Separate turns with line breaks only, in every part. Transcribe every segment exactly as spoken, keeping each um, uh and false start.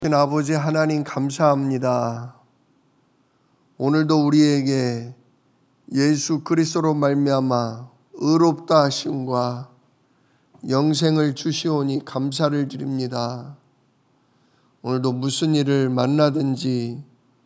아버지 하나님 감사합니다. 오늘도 우리에게 예수 그리스도로 말미암아 의롭다 하심과 영생을 주시오니 감사를 드립니다. 오늘도 무슨 일을 만나든지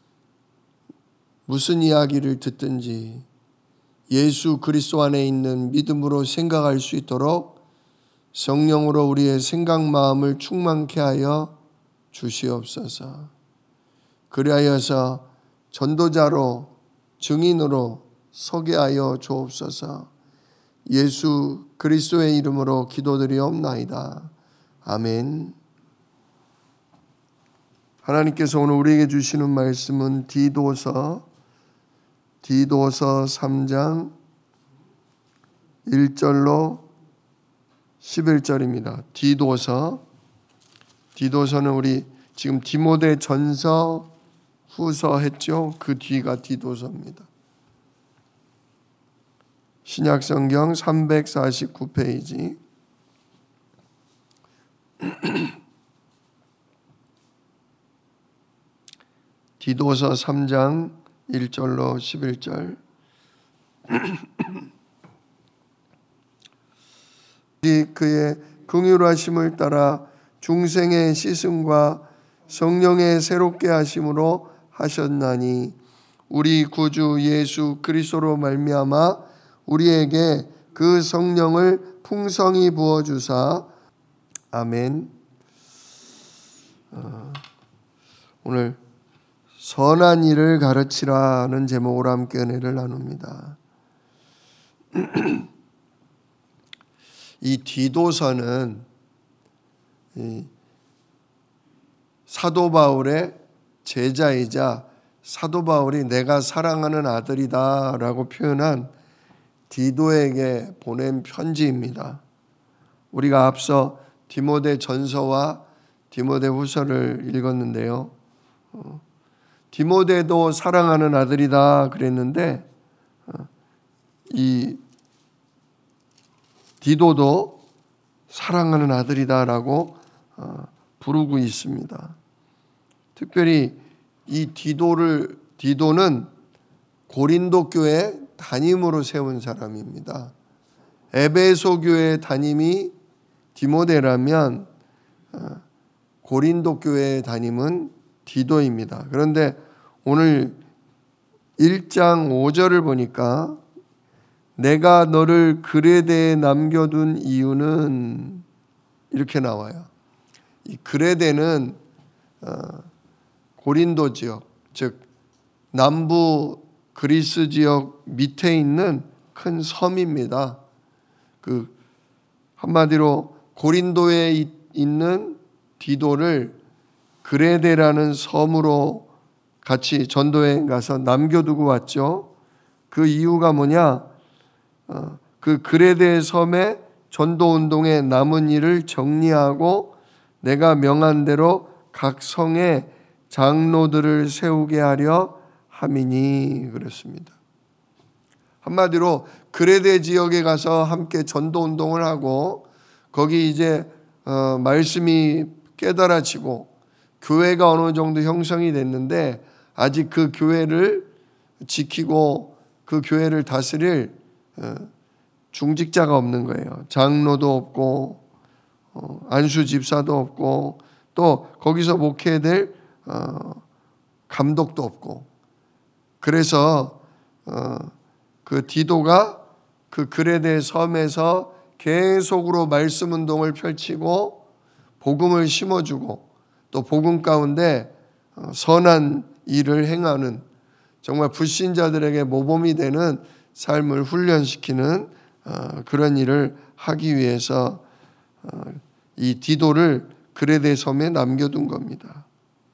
무슨 이야기를 듣든지 예수 그리스도 안에 있는 믿음으로 생각할 수 있도록 성령으로 우리의 생각 마음을 충만케 하여 주시옵소서. 그리하여서 전도자로 증인으로 서게 하여 주옵소서. 예수 그리스도의 이름으로 기도드리옵나이다. 아멘. 하나님께서 오늘 우리에게 주시는 말씀은 디도서 디도서 삼 장 일 절로 십일 절입니다. 디도서 디도서는 우리 지금 디모데 전서 후서 했죠. 그 뒤가 디도서입니다. 신약성경 삼백사십구 페이지 디도서 삼 장 일 절로 십일 절 그의 긍휼하심을 따라 중생의 씻음과 성령의 새롭게 하심으로 하셨나니 우리 구주 예수 그리스도로 말미암아 우리에게 그 성령을 풍성히 부어 주사 아멘. 어, 오늘 선한 일을 가르치라는 제목으로 함께 은혜를 나눕니다. 이 디도서는 이 사도 바울의 제자이자 사도 바울이 내가 사랑하는 아들이다 라고 표현한 디도에게 보낸 편지입니다. 우리가 앞서 디모데 전서와 디모데 후서를 읽었는데요. 어, 디모데도 사랑하는 아들이다 그랬는데 어, 이 디도도 사랑하는 아들이다라고 어, 부르고 있습니다. 특별히 이 디도를 디도는 고린도 교회 담임으로 세운 사람입니다. 에베소 교회 담임이 디모데라면 어, 고린도 교회 담임은 디도입니다. 그런데 오늘 일 장 오 절을 보니까 내가 너를 그레데에 남겨둔 이유는 이렇게 나와요. 이 그레데는 어, 고린도 지역, 즉 남부 그리스 지역 밑에 있는 큰 섬입니다. 그 한마디로 고린도에 있는 디도를 그레데라는 섬으로 같이 전도여행 가서 남겨두고 왔죠. 그 이유가 뭐냐? 어, 그 그레데 섬의 전도운동의 남은 일을 정리하고 내가 명한 대로 각 성에 장로들을 세우게 하려 함이니 그렇습니다. 한마디로 그레데 지역에 가서 함께 전도운동을 하고 거기 이제 어, 말씀이 깨달아지고 교회가 어느 정도 형성이 됐는데 아직 그 교회를 지키고 그 교회를 다스릴 중직자가 없는 거예요. 장로도 없고 안수 집사도 없고 또 거기서 목회될 감독도 없고 그래서 그 디도가 그 그레데 섬에서 계속으로 말씀 운동을 펼치고 복음을 심어주고 또 복음 가운데 선한 일을 행하는 정말 불신자들에게 모범이 되는 삶을 훈련시키는 그런 일을 하기 위해서 이 디도를 그레데 섬에 남겨둔 겁니다.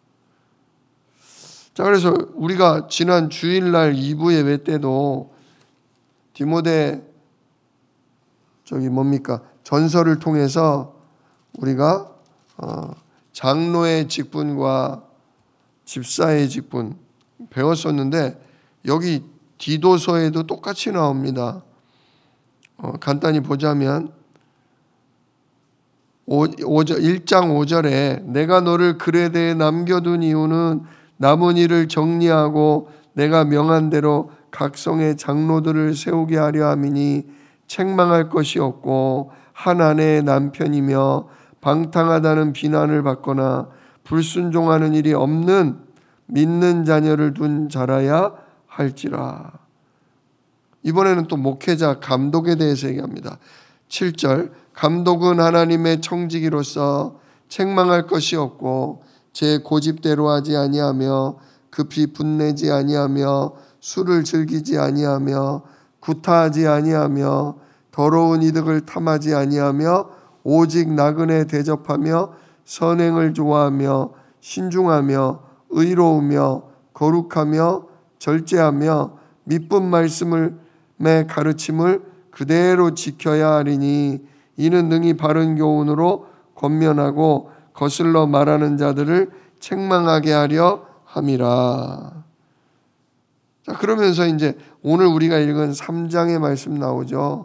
자, 그래서 우리가 지난 주일날 이 부 예배 때도 디모데 저기 뭡니까 전설을 통해서 우리가 장로의 직분과 집사의 직분 배웠었는데 여기 디도서에도 똑같이 나옵니다. 어, 간단히 보자면 일 장 오 절에 내가 너를 그레데에 남겨둔 이유는 남은 일을 정리하고 내가 명한 대로 각 성의 장로들을 세우게 하려 함이니 책망할 것이 없고 한 아내의 남편이며 방탕하다는 비난을 받거나 불순종하는 일이 없는 믿는 자녀를 둔 자라야 할지라. 이번에는 또 목회자 감독에 대해서 얘기합니다. 칠 절 감독은 하나님의 청지기로서 책망할 것이 없고 제 고집대로 하지 아니하며 급히 분내지 아니하며 술을 즐기지 아니하며 구타하지 아니하며 더러운 이득을 탐하지 아니하며 오직 나그네 대접하며 선행을 좋아하며 신중하며 의로우며 거룩하며 절제하며 미쁜 말씀을 의 가르침을 그대로 지켜야 하리니 이는 능히 바른 교훈으로 권면하고 거슬러 말하는 자들을 책망하게 하려 함이라. 자, 그러면서 이제 오늘 우리가 읽은 삼 장의 말씀 나오죠.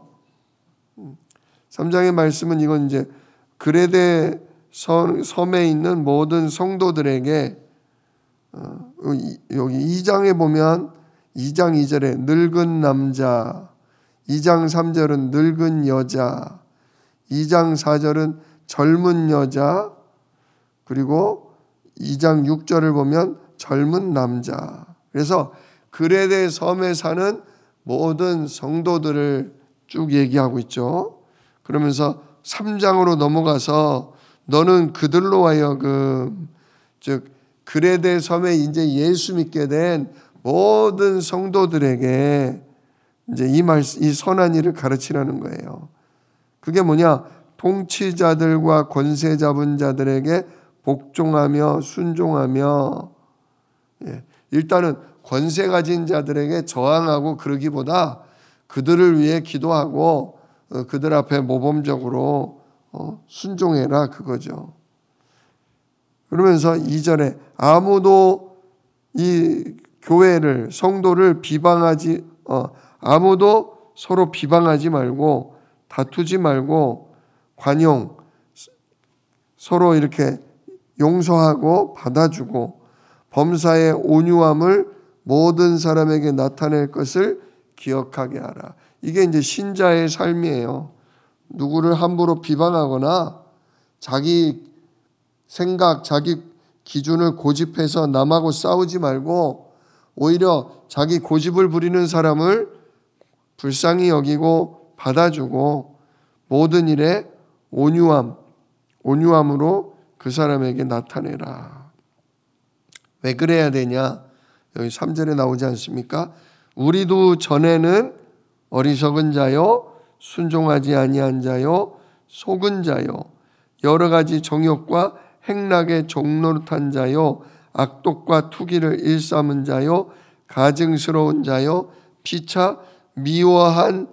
삼 장의 말씀은 이건 이제 그레데 섬에 있는 모든 성도들에게 여기 이 장에 보면 이 장 이 절에 늙은 남자, 이 장 삼 절은 늙은 여자, 이 장 사 절은 젊은 여자, 그리고 이 장 육 절을 보면 젊은 남자. 그래서 그레데 섬에 사는 모든 성도들을 쭉 얘기하고 있죠. 그러면서 삼 장으로 넘어가서 너는 그들로 하여금, 즉 그레데 섬에 이제 예수 믿게 된 모든 성도들에게 이제 이 말, 이 선한 일을 가르치라는 거예요. 그게 뭐냐? 통치자들과 권세 잡은 자들에게 복종하며 순종하며, 예, 일단은 권세 가진 자들에게 저항하고 그러기보다 그들을 위해 기도하고 어, 그들 앞에 모범적으로 어, 순종해라 그거죠. 그러면서 이 절에 아무도 이 교회를 성도를 비방하지 어, 아무도 서로 비방하지 말고 다투지 말고 관용 서로 이렇게 용서하고 받아주고 범사의 온유함을 모든 사람에게 나타낼 것을 기억하게 하라. 이게 이제 신자의 삶이에요. 누구를 함부로 비방하거나 자기 생각, 자기 기준을 고집해서 남하고 싸우지 말고 오히려 자기 고집을 부리는 사람을 불쌍히 여기고 받아주고 모든 일에 온유함, 온유함으로 그 사람에게 나타내라. 왜 그래야 되냐? 여기 삼 절에 나오지 않습니까? 우리도 전에는 어리석은 자요, 순종하지 아니한 자요, 속은 자요, 여러 가지 정욕과 행락의 종노릇한 자요, 악독과 투기를 일삼은 자요, 가증스러운 자요, 피차 미워한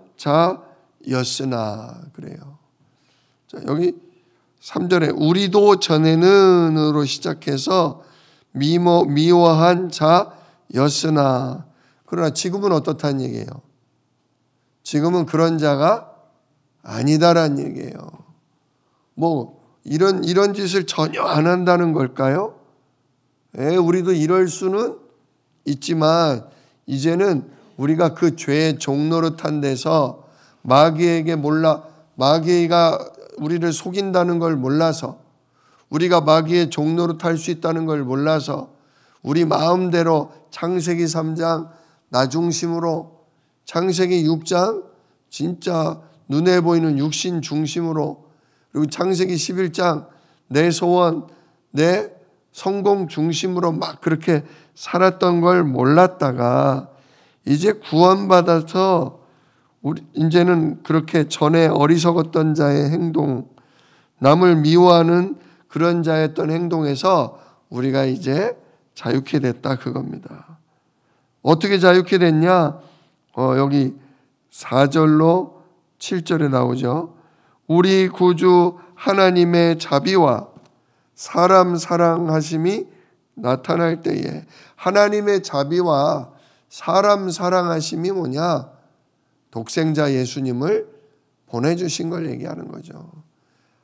자였으나 그래요. 자, 여기 삼 절에 우리도 전에는으로 시작해서 미워, 미워한 자였으나 그러나 지금은 어떻다는 얘기예요? 지금은 그런 자가 아니다라는 얘기예요. 뭐 이런 이런 짓을 전혀 안 한다는 걸까요? 예, 우리도 이럴 수는 있지만 이제는 우리가 그 죄의 종노릇한 데서 마귀에게 몰라 마귀가 우리를 속인다는 걸 몰라서 우리가 마귀의 종노릇할 수 있다는 걸 몰라서 우리 마음대로 창세기 삼 장 나 중심으로 창세기 육 장 진짜 눈에 보이는 육신 중심으로 그리고 창세기 십일 장 내 소원 내 성공 중심으로 막 그렇게 살았던 걸 몰랐다가 이제 구원받아서 우리 이제는 그렇게 전에 어리석었던 자의 행동, 남을 미워하는 그런 자였던 행동에서 우리가 이제 자유케 됐다 그겁니다. 어떻게 자유케 됐냐? 어, 여기 사 절로 칠 절에 나오죠. 우리 구주 하나님의 자비와 사람 사랑하심이 나타날 때에 하나님의 자비와 사람 사랑하심이 뭐냐? 독생자 예수님을 보내주신 걸 얘기하는 거죠.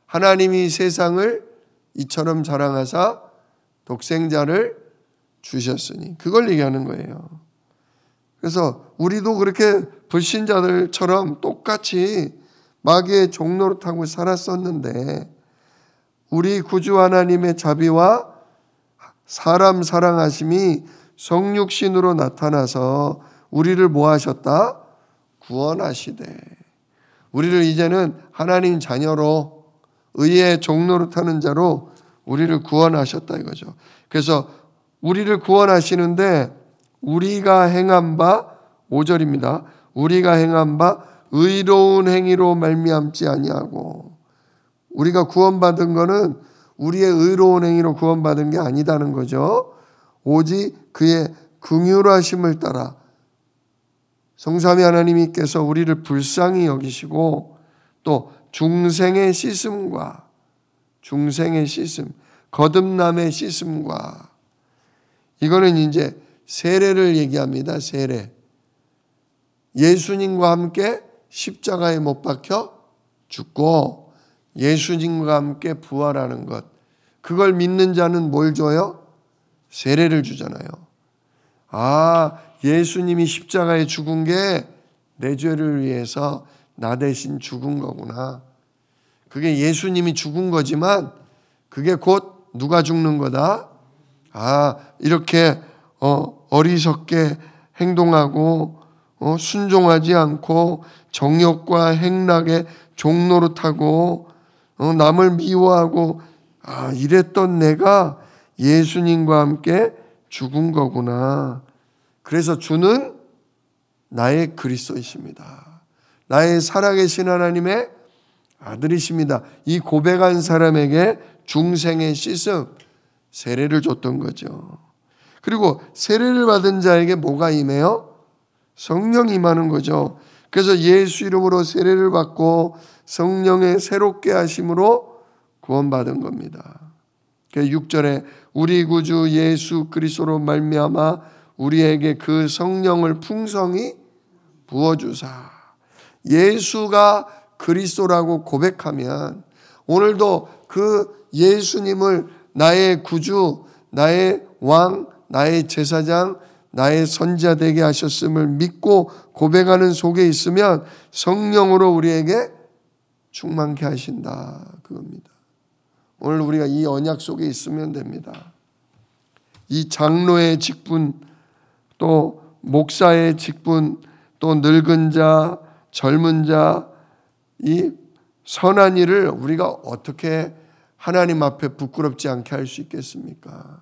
하나님이 세상을 이처럼 사랑하사 독생자를 주셨으니, 그걸 얘기하는 거예요. 그래서 우리도 그렇게 불신자들처럼 똑같이 마귀의 종로를 타고 살았었는데, 우리 구주 하나님의 자비와 사람 사랑하심이 성육신으로 나타나서 우리를 뭐 하셨다? 구원하시되, 우리를 이제는 하나님 자녀로, 의의 종로를 타는 자로 우리를 구원하셨다 이거죠. 그래서 우리를 구원하시는데 우리가 행한 바, 오 절입니다. 우리가 행한 바 의로운 행위로 말미암지 아니하고, 우리가 구원받은 거는 우리의 의로운 행위로 구원받은 게 아니다는 거죠. 오직 그의 긍휼하심을 따라 성삼위 하나님께서 우리를 불쌍히 여기시고, 또 중생의 씻음과, 중생의 씻음, 거듭남의 씻음과, 이거는 이제 세례를 얘기합니다. 세례. 예수님과 함께 십자가에 못 박혀 죽고 예수님과 함께 부활하는 것, 그걸 믿는 자는 뭘 줘요? 세례를 주잖아요. 아, 예수님이 십자가에 죽은 게 내 죄를 위해서 나 대신 죽은 거구나. 그게 예수님이 죽은 거지만 그게 곧 누가 죽는 거다? 아, 이렇게 어, 어리석게 행동하고 어, 순종하지 않고 정욕과 행락의 종노릇하고 어, 남을 미워하고, 아, 이랬던 내가 예수님과 함께 죽은 거구나. 그래서 주는 나의 그리스도이십니다. 나의 살아계신 하나님의 아들이십니다. 이 고백한 사람에게 중생의 씻음, 세례를 줬던 거죠. 그리고 세례를 받은 자에게 뭐가 임해요? 성령이 임하는 거죠. 그래서 예수 이름으로 세례를 받고 성령의 새롭게 하심으로 구원받은 겁니다. 육 절에 우리 구주 예수 그리스도로 말미암아 우리에게 그 성령을 풍성히 부어주사. 예수가 그리스도라고 고백하면 오늘도 그 예수님을 나의 구주, 나의 왕, 나의 제사장, 나의 선지자 되게 하셨음을 믿고 고백하는 속에 있으면 성령으로 우리에게 충만케 하신다, 그겁니다. 오늘 우리가 이 언약 속에 있으면 됩니다. 이 장로의 직분, 또 목사의 직분, 또 늙은 자, 젊은 자, 이 선한 일을 우리가 어떻게 하나님 앞에 부끄럽지 않게 할 수 있겠습니까?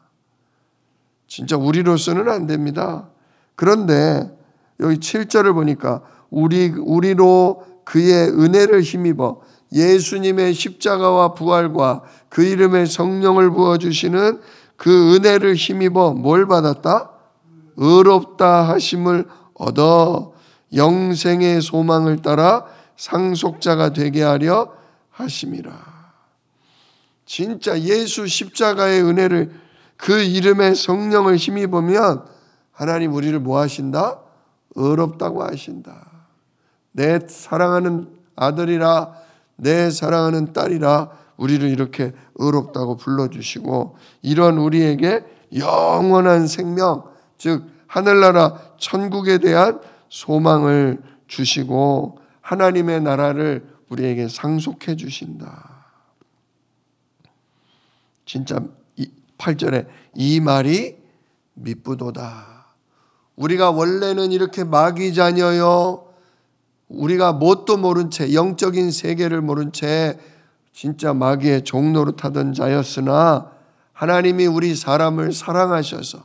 진짜 우리로서는 안 됩니다. 그런데 여기 칠 절을 보니까 우리, 우리로 그의 은혜를 힘입어 예수님의 십자가와 부활과 그 이름의 성령을 부어주시는 그 은혜를 힘입어 뭘 받았다? 의롭다 하심을 얻어 영생의 소망을 따라 상속자가 되게 하려 하심이라. 진짜 예수 십자가의 은혜를, 그 이름의 성령을 힘입으면 하나님 우리를 뭐 하신다? 의롭다고 하신다. 내 사랑하는 아들이라, 내 사랑하는 딸이라 우리를 이렇게 의롭다고 불러주시고, 이런 우리에게 영원한 생명, 즉 하늘나라 천국에 대한 소망을 주시고 하나님의 나라를 우리에게 상속해 주신다. 진짜 팔 절에 이 말이 미쁘도다. 우리가 원래는 이렇게 마귀 자녀요, 우리가 뭣도 모른 채, 영적인 세계를 모른 채 진짜 마귀의 종노릇하던 자였으나 하나님이 우리 사람을 사랑하셔서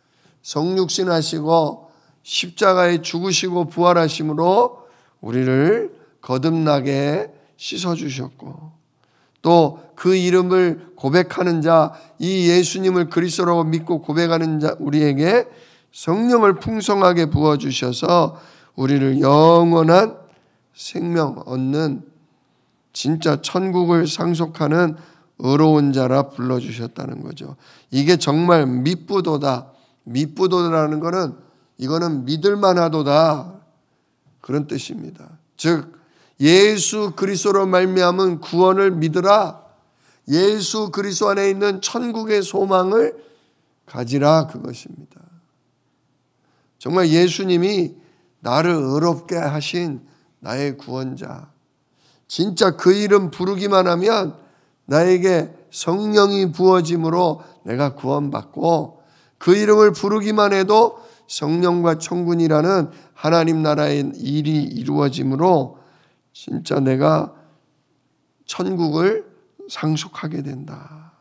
성육신하시고 십자가에 죽으시고 부활하심으로 우리를 거듭나게 씻어주셨고, 또 그 이름을 고백하는 자, 이 예수님을 그리스도라고 믿고 고백하는 자 우리에게 성령을 풍성하게 부어주셔서 우리를 영원한 생명 얻는 진짜 천국을 상속하는 의로운 자라 불러주셨다는 거죠. 이게 정말 미쁘도다. 미쁘도다라는 것은 이거는 믿을만하도다, 그런 뜻입니다. 즉 예수 그리스도로 말미암은 구원을 믿으라. 예수 그리스도 안에 있는 천국의 소망을 가지라, 그것입니다. 정말 예수님이 나를 의롭게 하신 나의 구원자, 진짜 그 이름 부르기만 하면 나에게 성령이 부어짐으로 내가 구원받고, 그 이름을 부르기만 해도 성령과 천군이라는 하나님 나라의 일이 이루어짐으로 진짜 내가 천국을 상속하게 된다.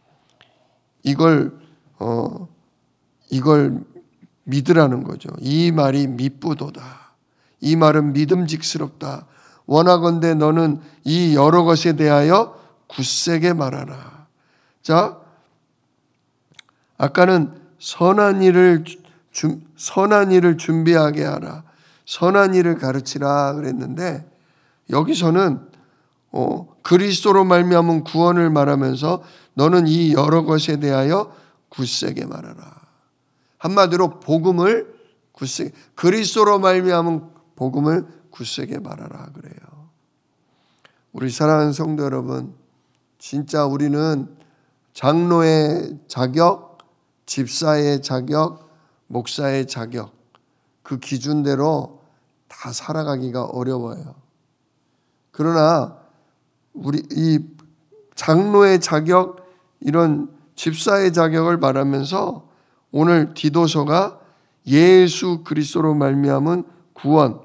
이걸 어 이걸 믿으라는 거죠. 이 말이 미쁘도다. 이 말은 믿음직스럽다. 원하건대 너는 이 여러 것에 대하여 굳세게 말하라. 자, 아까는 선한 일을 주, 선한 일을 준비하게 하라. 선한 일을 가르치라 그랬는데, 여기서는 어, 그리스도로 말미암은 구원을 말하면서 너는 이 여러 것에 대하여 굳세게 말하라. 한마디로 복음을 굳세게, 그리스도로 말미암은 복음을 굳세게 말하라 그래요. 우리 사랑하는 성도 여러분, 진짜 우리는 장로의 자격, 집사의 자격, 목사의 자격, 그 기준대로 다 살아가기가 어려워요. 그러나 우리 이 장로의 자격, 이런 집사의 자격을 말하면서 오늘 디도서가 예수 그리스도로 말미암은 구원,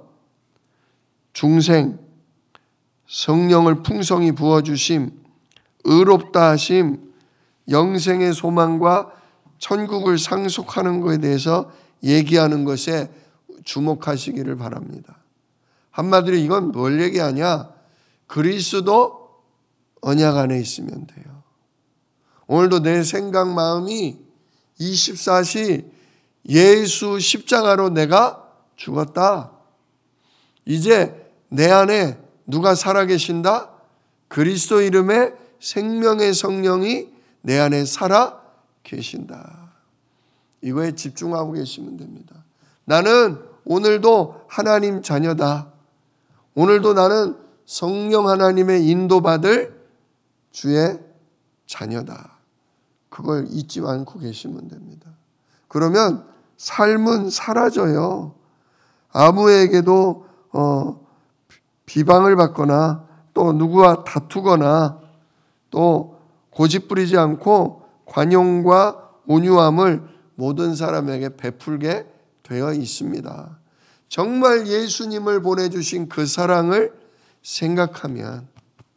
중생, 성령을 풍성히 부어주심, 의롭다 하심, 영생의 소망과 천국을 상속하는 것에 대해서 얘기하는 것에 주목하시기를 바랍니다. 한마디로 이건 뭘 얘기하냐? 그리스도 언약 안에 있으면 돼요. 오늘도 내 생각 마음이 이십사 시 예수 십자가로 내가 죽었다. 이제 내 안에 누가 살아계신다? 그리스도 이름의 생명의 성령이 내 안에 살아 계신다. 이거에 집중하고 계시면 됩니다. 나는 오늘도 하나님 자녀다. 오늘도 나는 성령 하나님의 인도받을 주의 자녀다. 그걸 잊지 않고 계시면 됩니다. 그러면 삶은 사라져요. 아무에게도 어, 비방을 받거나 또 누구와 다투거나 또 고집부리지 않고 관용과 온유함을 모든 사람에게 베풀게 되어 있습니다. 정말 예수님을 보내주신 그 사랑을 생각하면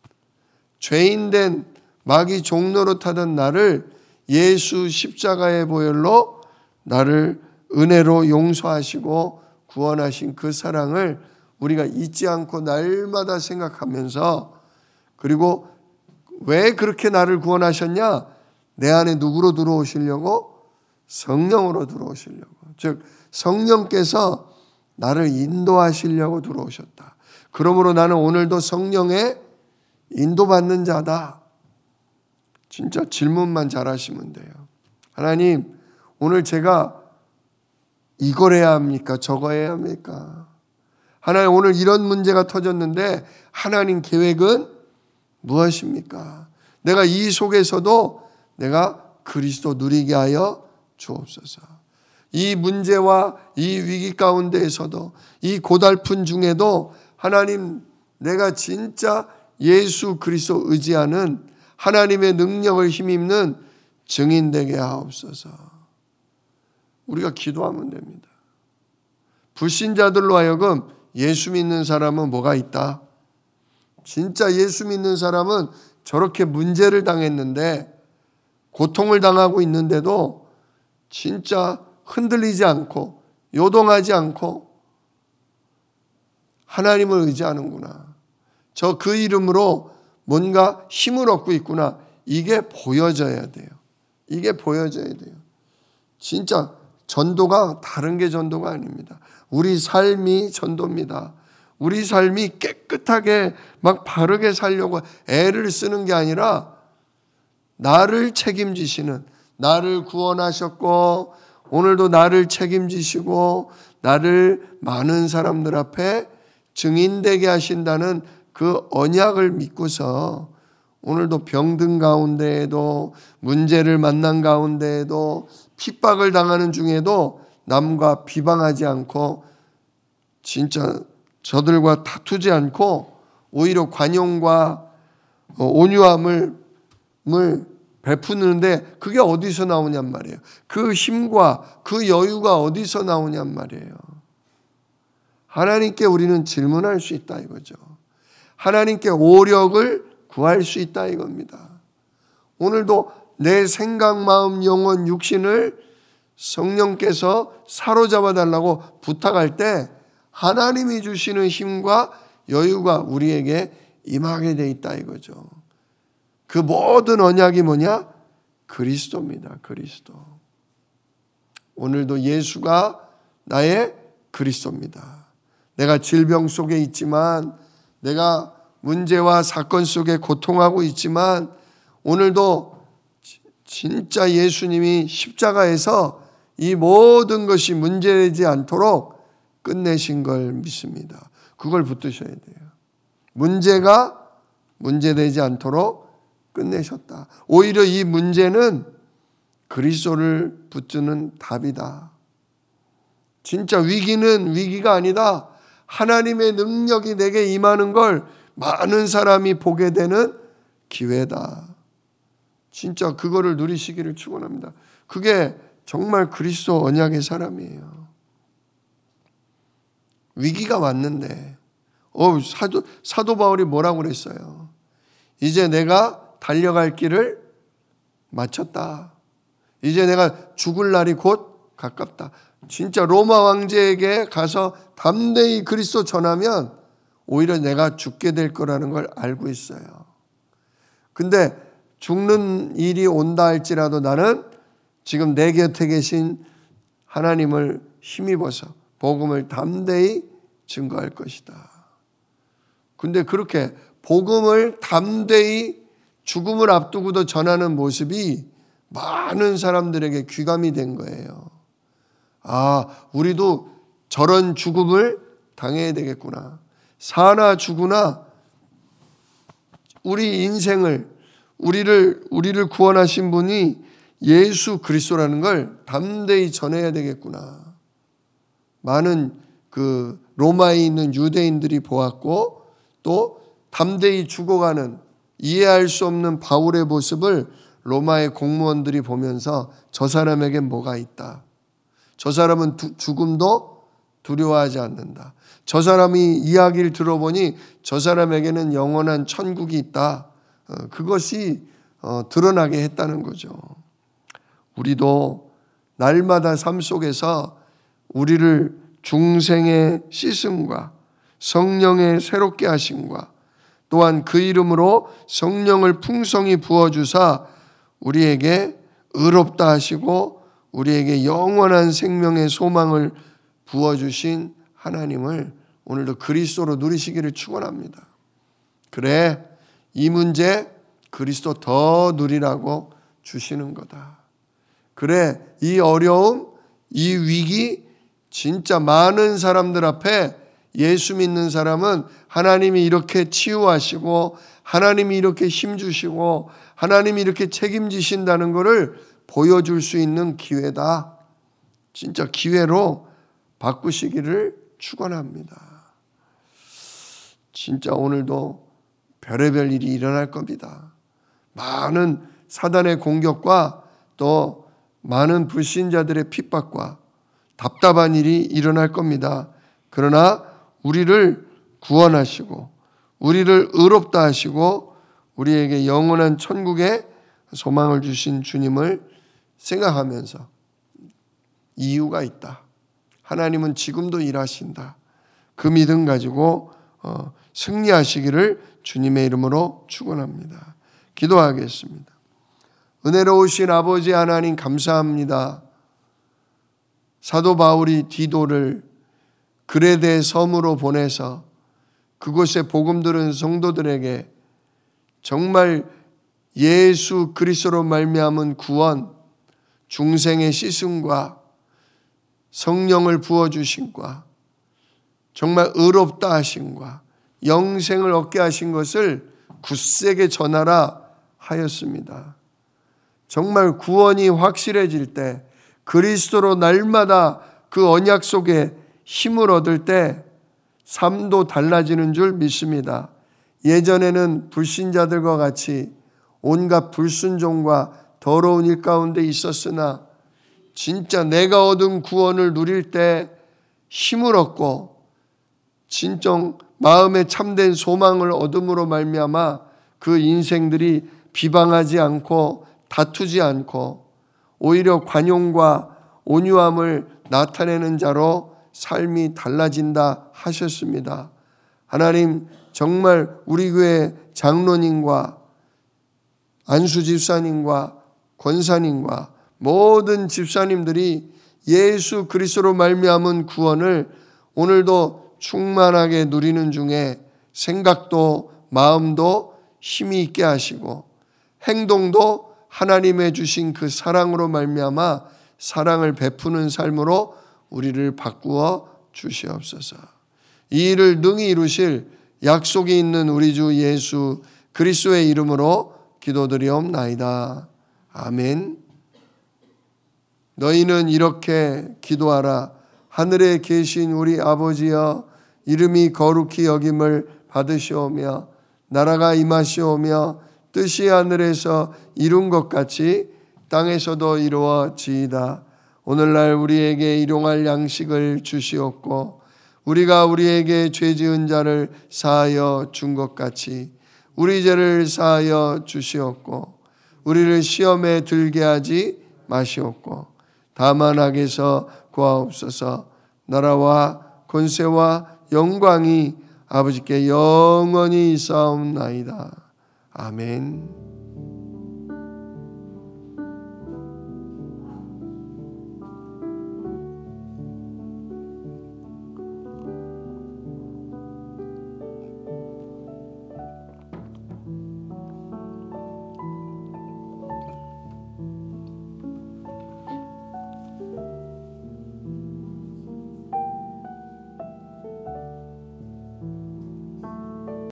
죄인된 마귀 종로로 타던 나를 예수 십자가의 보혈로 나를 은혜로 용서하시고 구원하신 그 사랑을 우리가 잊지 않고 날마다 생각하면서, 그리고 왜 그렇게 나를 구원하셨냐? 내 안에 누구로 들어오시려고? 성령으로 들어오시려고. 즉 성령께서 나를 인도하시려고 들어오셨다. 그러므로 나는 오늘도 성령의 인도받는 자다. 진짜 질문만 잘하시면 돼요. 하나님, 오늘 제가 이걸 해야 합니까? 저거 해야 합니까? 하나님, 오늘 이런 문제가 터졌는데 하나님 계획은 무엇입니까? 내가 이 속에서도 내가 그리스도 누리게 하여 주옵소서. 이 문제와 이 위기 가운데에서도, 이 고달픈 중에도 하나님, 내가 진짜 예수 그리스도 의지하는 하나님의 능력을 힘입는 증인 되게 하옵소서. 우리가 기도하면 됩니다. 불신자들로 하여금 예수 믿는 사람은 뭐가 있다? 진짜 예수 믿는 사람은 저렇게 문제를 당했는데, 고통을 당하고 있는데도 진짜 흔들리지 않고 요동하지 않고 하나님을 의지하는구나. 저 그 이름으로 뭔가 힘을 얻고 있구나. 이게 보여져야 돼요. 이게 보여져야 돼요. 진짜 전도가 다른 게 전도가 아닙니다. 우리 삶이 전도입니다. 우리 삶이 깨끗하게 막 바르게 살려고 애를 쓰는 게 아니라, 나를 책임지시는, 나를 구원하셨고 오늘도 나를 책임지시고 나를 많은 사람들 앞에 증인되게 하신다는 그 언약을 믿고서 오늘도 병든 가운데에도 문제를 만난 가운데에도 핍박을 당하는 중에도 남과 비방하지 않고 진짜 저들과 다투지 않고 오히려 관용과 온유함을 베푸는데 그게 어디서 나오냔 말이에요. 그 힘과 그 여유가 어디서 나오냔 말이에요. 하나님께 우리는 질문할 수 있다 이거죠. 하나님께 오력을 구할 수 있다 이겁니다. 오늘도 내 생각, 마음, 영혼, 육신을 성령께서 사로잡아 달라고 부탁할 때 하나님이 주시는 힘과 여유가 우리에게 임하게 돼 있다 이거죠. 그 모든 언약이 뭐냐? 그리스도입니다. 그리스도. 오늘도 예수가 나의 그리스도입니다. 내가 질병 속에 있지만, 내가 문제와 사건 속에 고통하고 있지만, 오늘도 진짜 예수님이 십자가에서 이 모든 것이 문제되지 않도록 끝내신 걸 믿습니다. 그걸 붙드셔야 돼요. 문제가 문제되지 않도록 끝내셨다. 오히려 이 문제는 그리스도를 붙드는 답이다. 진짜 위기는 위기가 아니다. 하나님의 능력이 내게 임하는 걸 많은 사람이 보게 되는 기회다. 진짜 그거를 누리시기를 축원합니다. 그게 정말 그리스도 언약의 사람이에요. 위기가 왔는데 어, 사도, 사도 바울이 뭐라고 그랬어요? 이제 내가 달려갈 길을 마쳤다. 이제 내가 죽을 날이 곧 가깝다. 진짜 로마 황제에게 가서 담대히 그리스도 전하면 오히려 내가 죽게 될 거라는 걸 알고 있어요. 근데 죽는 일이 온다 할지라도 나는 지금 내 곁에 계신 하나님을 힘입어서 복음을 담대히 증거할 것이다. 근데 그렇게 복음을 담대히 죽음을 앞두고도 전하는 모습이 많은 사람들에게 귀감이 된 거예요. 아, 우리도 저런 죽음을 당해야 되겠구나. 사나 죽으나 우리 인생을, 우리를, 우리를 구원하신 분이 예수 그리스도라는 걸 담대히 전해야 되겠구나. 많은 그 로마에 있는 유대인들이 보았고 또 담대히 죽어가는 이해할 수 없는 바울의 모습을 로마의 공무원들이 보면서 저 사람에게 뭐가 있다. 저 사람은 두, 죽음도 두려워하지 않는다. 저 사람이 이야기를 들어보니 저 사람에게는 영원한 천국이 있다. 어, 그것이 어, 드러나게 했다는 거죠. 우리도 날마다 삶 속에서 우리를 중생의 씻음과 성령의 새롭게 하심과 또한 그 이름으로 성령을 풍성히 부어주사 우리에게 의롭다 하시고 우리에게 영원한 생명의 소망을 부어주신 하나님을 오늘도 그리스도로 누리시기를 축원합니다. 그래, 이 문제 그리스도 더 누리라고 주시는 거다. 그래, 이 어려움, 이 위기, 진짜 많은 사람들 앞에 예수 믿는 사람은 하나님이 이렇게 치유하시고 하나님이 이렇게 힘주시고 하나님이 이렇게 책임지신다는 것을 보여줄 수 있는 기회다. 진짜 기회로 바꾸시기를 축원합니다. 진짜 오늘도 별의별 일이 일어날 겁니다. 많은 사단의 공격과 또 많은 불신자들의 핍박과 답답한 일이 일어날 겁니다. 그러나 우리를 구원하시고 우리를 의롭다 하시고 우리에게 영원한 천국의 소망을 주신 주님을 생각하면서 이유가 있다. 하나님은 지금도 일하신다. 그 믿음 가지고 승리하시기를 주님의 이름으로 축원합니다. 기도하겠습니다. 은혜로우신 아버지 하나님 감사합니다. 사도 바울이 디도를 그레데 섬으로 보내서 그곳에 복음 들은 성도들에게 정말 예수 그리스도로 말미암은 구원, 중생의 씻음과 성령을 부어주심과 정말 의롭다 하심과 영생을 얻게 하신 것을 굳세게 전하라 하였습니다. 정말 구원이 확실해질 때, 그리스도로 날마다 그 언약 속에 힘을 얻을 때 삶도 달라지는 줄 믿습니다. 예전에는 불신자들과 같이 온갖 불순종과 더러운 일 가운데 있었으나 진짜 내가 얻은 구원을 누릴 때 힘을 얻고 진정 마음에 참된 소망을 얻음으로 말미암아 그 인생들이 비방하지 않고 다투지 않고 오히려 관용과 온유함을 나타내는 자로 삶이 달라진다 하셨습니다. 하나님 정말 우리 교회 장로님과 안수 집사님과 권사님과 모든 집사님들이 예수 그리스도로 말미암은 구원을 오늘도 충만하게 누리는 중에 생각도 마음도 힘이 있게 하시고 행동도 하나님의 주신 그 사랑으로 말미암아 사랑을 베푸는 삶으로 우리를 바꾸어 주시옵소서. 이 일을 능히 이루실 약속이 있는 우리 주 예수 그리스도의 이름으로 기도드리옵나이다. 아멘. 너희는 이렇게 기도하라. 하늘에 계신 우리 아버지여, 이름이 거룩히 여김을 받으시오며 나라가 임하시오며 뜻이 하늘에서 이룬 것 같이 땅에서도 이루어지이다. 오늘날 우리에게 일용할 양식을 주시옵고 우리가 우리에게 죄 지은 자를 사하여 준 것 같이 우리 죄를 사하여 주시옵고 우리를 시험에 들게 하지 마시옵고 다만 악에서 구하옵소서. 나라와 권세와 영광이 아버지께 영원히 있사옵나이다. 아멘.